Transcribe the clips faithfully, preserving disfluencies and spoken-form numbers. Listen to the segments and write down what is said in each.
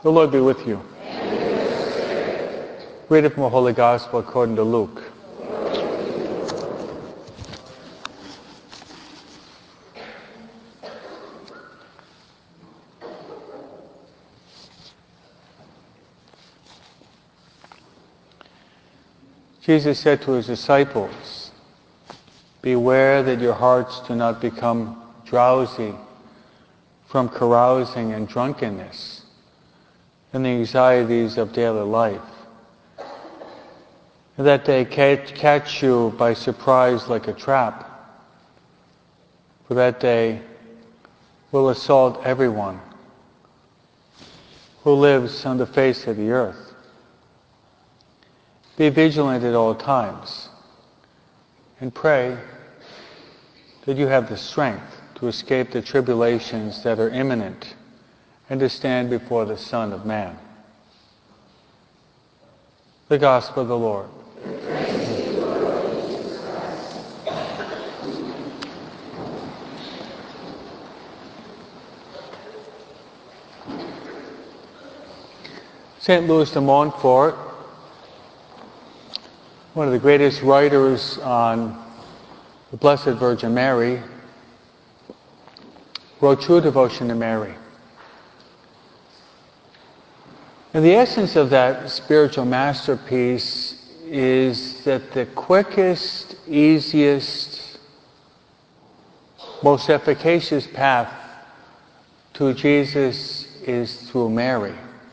The Lord be with you. Reading from the Holy Gospel according to Luke. Jesus said to his disciples, "Beware that your hearts do not become drowsy from carousing and drunkenness and the anxieties of daily life, and that they catch, catch you by surprise like a trap. For that day will assault everyone who lives on the face of the earth. Be vigilant at all times, and pray that you have the strength to escape the tribulations that are imminent and to stand before the Son of Man." The Gospel of the Lord. Saint Louis de Montfort, one of the greatest writers on the Blessed Virgin Mary, wrote True Devotion to Mary. And the essence of that spiritual masterpiece is that the quickest, easiest, most efficacious path to Jesus is through Mary.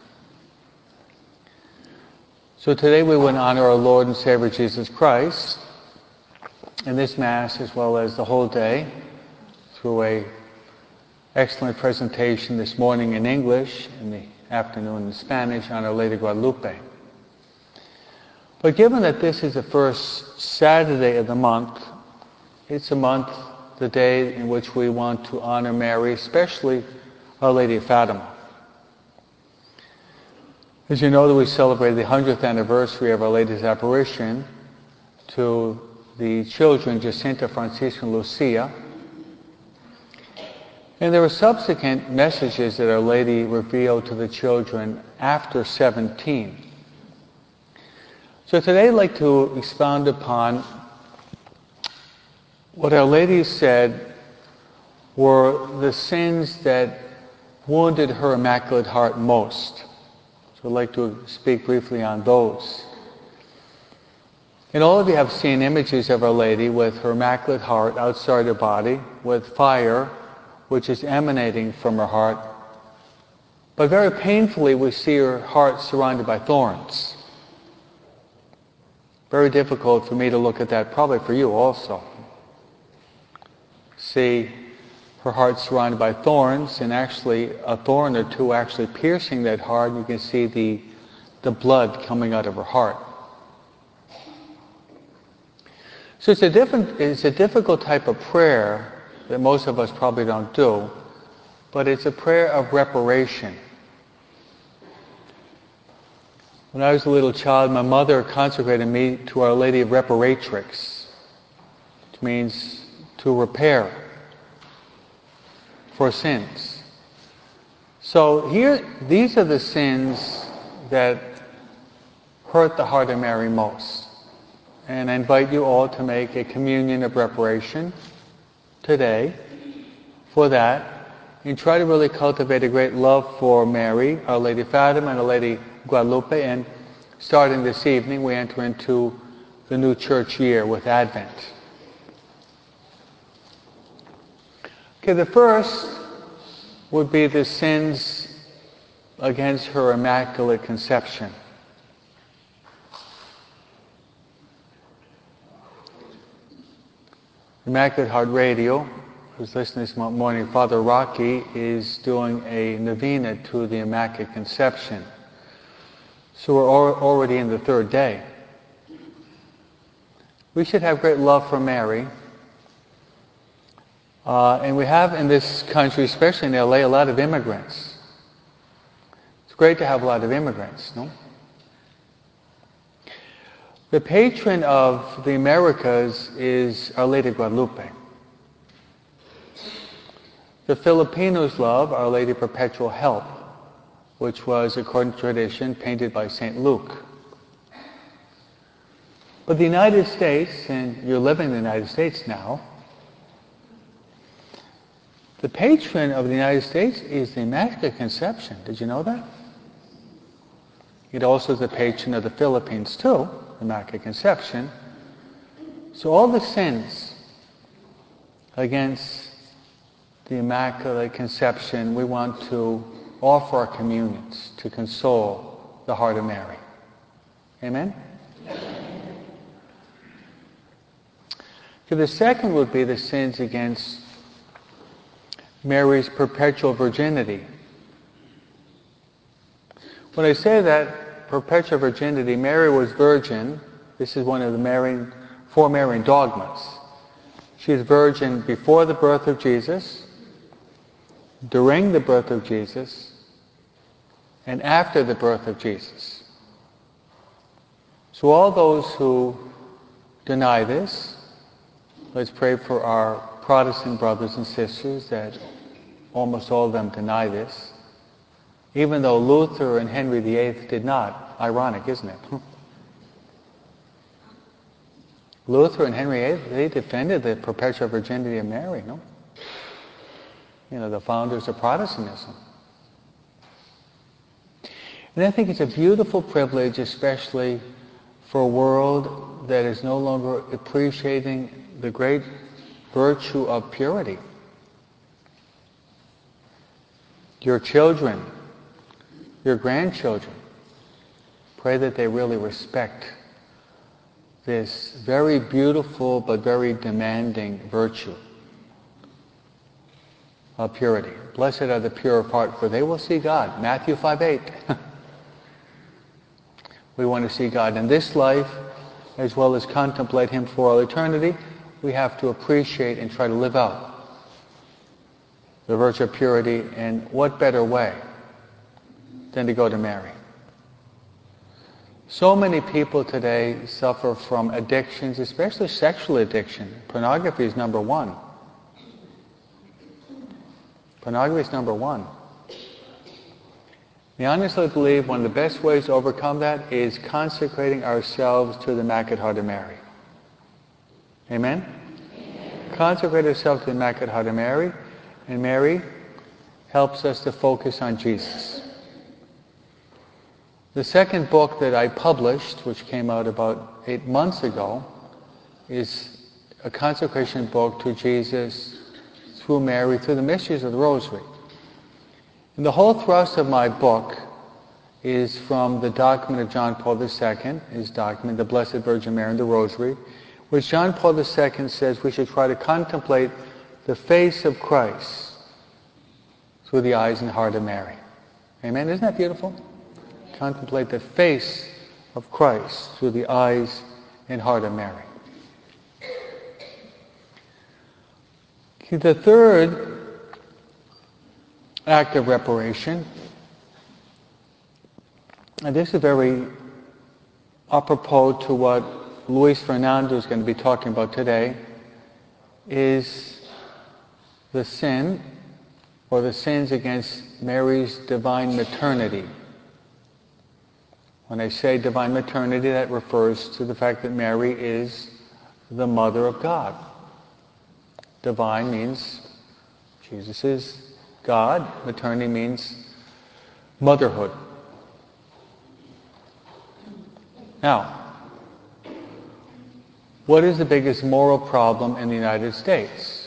So today we want to honor our Lord and Savior Jesus Christ in this Mass as well as the whole day through a excellent presentation this morning in English, in the afternoon in Spanish, on Our Lady Guadalupe. But given that this is the first Saturday of the month, it's a month, the day in which we want to honor Mary, especially Our Lady of Fatima. As you know, that we celebrated the hundredth anniversary of Our Lady's apparition to the children Jacinta, Francisca, and Lucia. And there were subsequent messages that Our Lady revealed to the children after seventeen. So today I'd like to expound upon what Our Lady said were the sins that wounded her Immaculate Heart most. So I'd like to speak briefly on those. And all of you have seen images of Our Lady with her Immaculate Heart outside her body, with fire which is emanating from her heart. But very painfully we see her heart surrounded by thorns. Very difficult for me to look at that, probably for you also. See her heart surrounded by thorns, and actually a thorn or two actually piercing that heart. You can see the, the blood coming out of her heart. So it's a different, it's a difficult type of prayer that most of us probably don't do, but it's a prayer of reparation. When I was a little child, my mother consecrated me to Our Lady of Reparatrix, which means to repair for sins. So here, these are the sins that hurt the heart of Mary most. And I invite you all to make a communion of reparation today for that, and try to really cultivate a great love for Mary, Our Lady of Fatima, and Our Lady Guadalupe. And starting this evening, we enter into the new church year with Advent. Okay, the first would be the sins against her Immaculate Conception. Immaculate Heart Radio, who's listening this morning, Father Rocky is doing a novena to the Immaculate Conception. So we're already in the third day. We should have great love for Mary. Uh, and we have in this country, especially in L A, a lot of immigrants. It's great to have a lot of immigrants, no? The patron of the Americas is Our Lady Guadalupe. The Filipinos love Our Lady Perpetual Help, which was, according to tradition, painted by Saint Luke. But the United States, and you're living in the United States now, the patron of the United States is the Immaculate Conception. Did you know that? It also is the patron of the Philippines too, the Immaculate Conception. So all the sins against the Immaculate Conception, we want to offer our communions to console the heart of Mary. Amen? So the second would be the sins against Mary's perpetual virginity. When I say that, perpetual virginity, Mary was virgin. This is one of the Marian, four Marian dogmas. She is virgin before the birth of Jesus, during the birth of Jesus, and after the birth of Jesus. So all those who deny this, let's pray for our Protestant brothers and sisters that almost all of them deny this, even though Luther and Henry the Eighth did not. Ironic, isn't it? Luther and Henry the Eighth, they defended the perpetual virginity of Mary, no? You know, the founders of Protestantism. And I think it's a beautiful privilege, especially for a world that is no longer appreciating the great virtue of purity. Your children, your grandchildren, pray that they really respect this very beautiful but very demanding virtue of purity. Blessed are the pure of heart, for they will see God. Matthew five eight. We want to see God in this life as well as contemplate Him for all eternity. We have to appreciate and try to live out the virtue of purity, and what better way than to go to Mary? So many people today suffer from addictions, especially sexual addiction. Pornography is number one. Pornography is number one. I honestly believe one of the best ways to overcome that is consecrating ourselves to the Immaculate Heart of Mary. Amen? Amen. Consecrate ourselves to the Immaculate Heart of Mary, and Mary helps us to focus on Jesus. The second book that I published, which came out about eight months ago, is a consecration book to Jesus through Mary, through the mysteries of the Rosary. And the whole thrust of my book is from the document of John Paul the Second, his document, The Blessed Virgin Mary and the Rosary, which John Paul the Second says we should try to contemplate the face of Christ through the eyes and heart of Mary. Amen? Isn't that beautiful? Contemplate the face of Christ through the eyes and heart of Mary. The third act of reparation, and this is very apropos to what Luis Fernando is going to be talking about today, is the sin or the sins against Mary's divine maternity. When I say divine maternity, that refers to the fact that Mary is the mother of God. Divine means Jesus is God. Maternity means motherhood. Now, what is the biggest moral problem in the United States?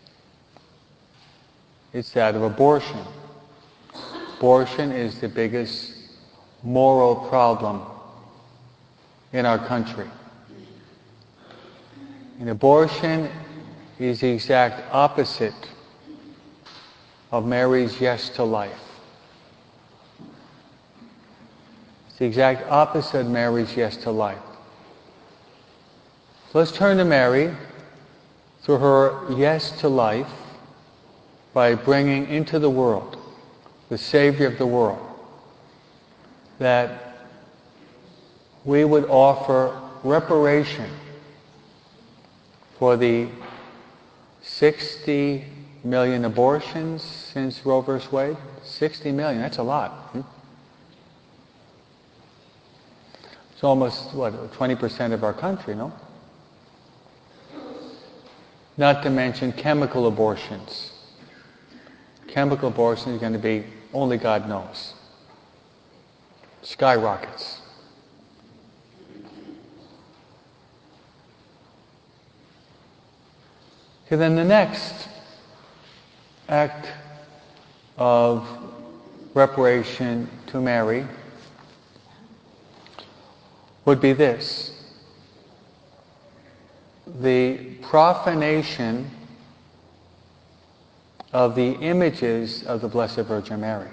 It's that of abortion. Abortion is the biggest moral problem in our country. And abortion is the exact opposite of Mary's yes to life. It's the exact opposite of Mary's yes to life. So let's turn to Mary through her yes to life by bringing into the world the Savior of the world, that we would offer reparation for the sixty million abortions since Roe versus Wade. sixty million, that's a lot. Hmm? It's almost, what, twenty percent of our country, no? Not to mention chemical abortions. Chemical abortion is going to be, only God knows. Skyrockets. Okay, then the next act of reparation to Mary would be this: the profanation of the images of the Blessed Virgin Mary.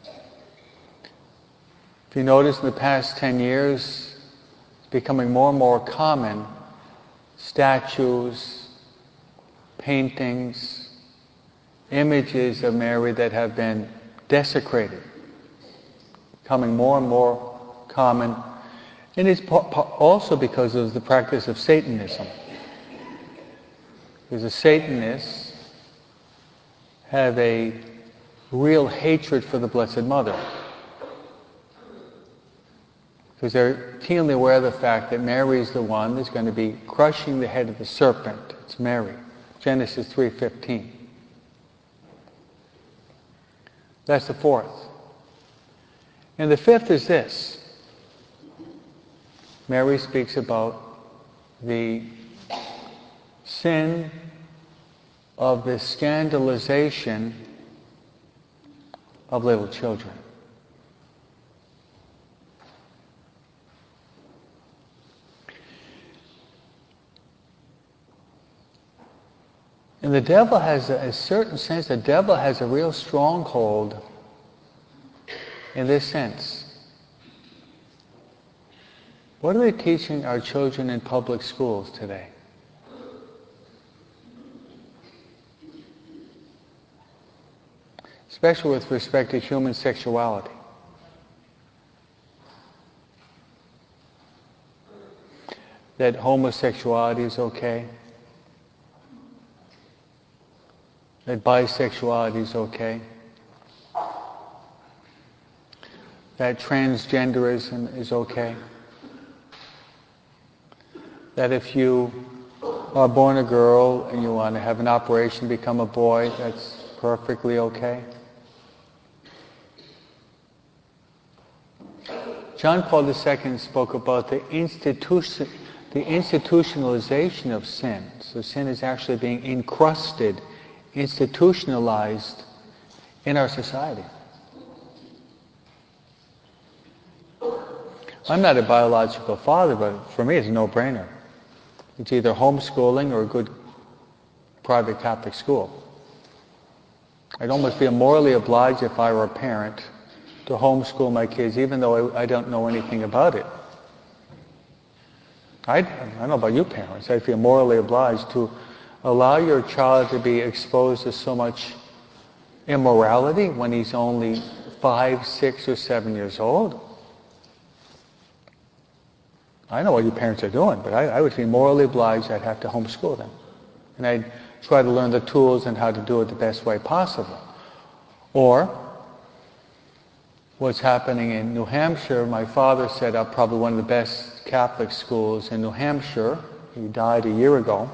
If you notice, in the past ten years, it's becoming more and more common, statues, paintings, images of Mary that have been desecrated, becoming more and more common. And it's also because of the practice of Satanism. Because the Satanists have a real hatred for the Blessed Mother. Because they're keenly aware of the fact that Mary is the one that's going to be crushing the head of the serpent. It's Mary. Genesis three fifteen. That's the fourth. And the fifth is this. Mary speaks about the sin of the scandalization of little children. And the devil has a, a certain sense, the devil has a real stronghold in this sense. What are they teaching our children in public schools today? Especially with respect to human sexuality. That homosexuality is okay. That bisexuality is okay. That transgenderism is okay. That if you are born a girl and you want to have an operation to become a boy, that's perfectly okay. John Paul the Second spoke about the institution, the institutionalization of sin. So sin is actually being encrusted, institutionalized in our society. I'm not a biological father, but for me it's a no-brainer. It's either homeschooling or a good private Catholic school. I'd almost feel morally obliged if I were a parent to homeschool my kids, even though I, I don't know anything about it. I'd, I don't know about you parents, I'd feel morally obliged to allow your child to be exposed to so much immorality when he's only five, six, or seven years old. I know what you parents are doing, but I, I would feel morally obliged I'd have to homeschool them. And I'd try to learn the tools and how to do it the best way possible. Or, what's happening in New Hampshire, my father set up probably one of the best Catholic schools in New Hampshire. He died a year ago.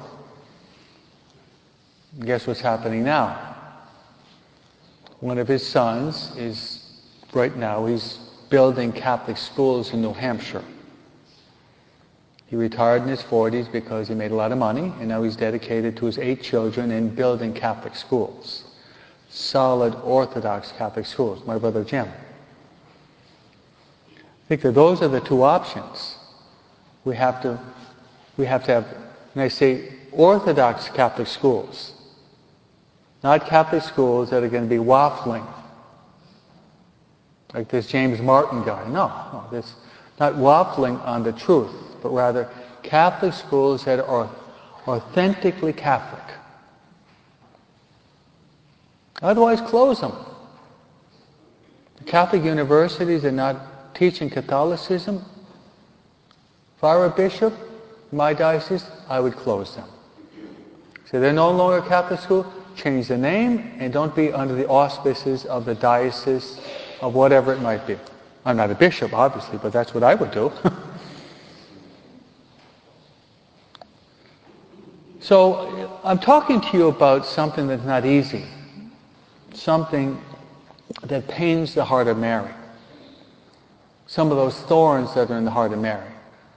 Guess what's happening now? One of his sons is, right now, he's building Catholic schools in New Hampshire. He retired in his forties because he made a lot of money, and now he's dedicated to his eight children in building Catholic schools. Solid, Orthodox Catholic schools. My brother Jim. I think that those are the two options. We have to, we have to have, and I say Orthodox Catholic schools. Not Catholic schools that are going to be waffling. Like this James Martin guy. No, no, this, not waffling on the truth, but rather Catholic schools that are authentically Catholic. Otherwise, close them. The Catholic universities are not teaching Catholicism. If I were a bishop in my diocese, I would close them. So they're no longer Catholic school, change the name, and don't be under the auspices of the diocese of whatever it might be. I'm not a bishop, obviously, but that's what I would do. So I'm talking to you about something that's not easy, something that pains the heart of Mary, some of those thorns that are in the heart of Mary.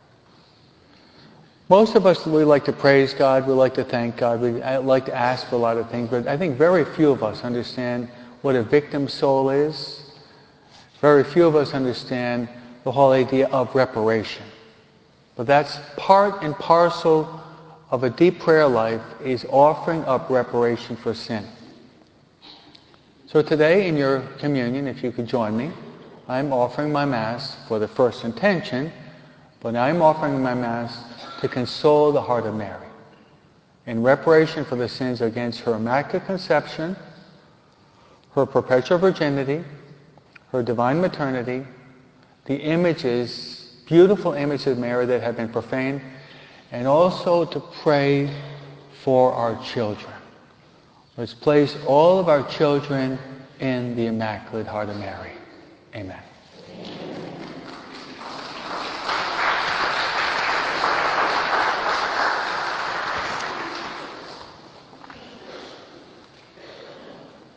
Most of us, we like to praise God, we like to thank God, we like to ask for a lot of things, but I think very few of us understand what a victim soul is. Very few of us understand the whole idea of reparation. But that's part and parcel of a deep prayer life, is offering up reparation for sin. So today in your communion, if you could join me, I'm offering my Mass for the first intention, but I'm offering my Mass to console the heart of Mary in reparation for the sins against her Immaculate Conception, her perpetual virginity, her divine maternity, the images, beautiful images of Mary that have been profaned, and also to pray for our children. Let's place all of our children in the Immaculate Heart of Mary. Amen.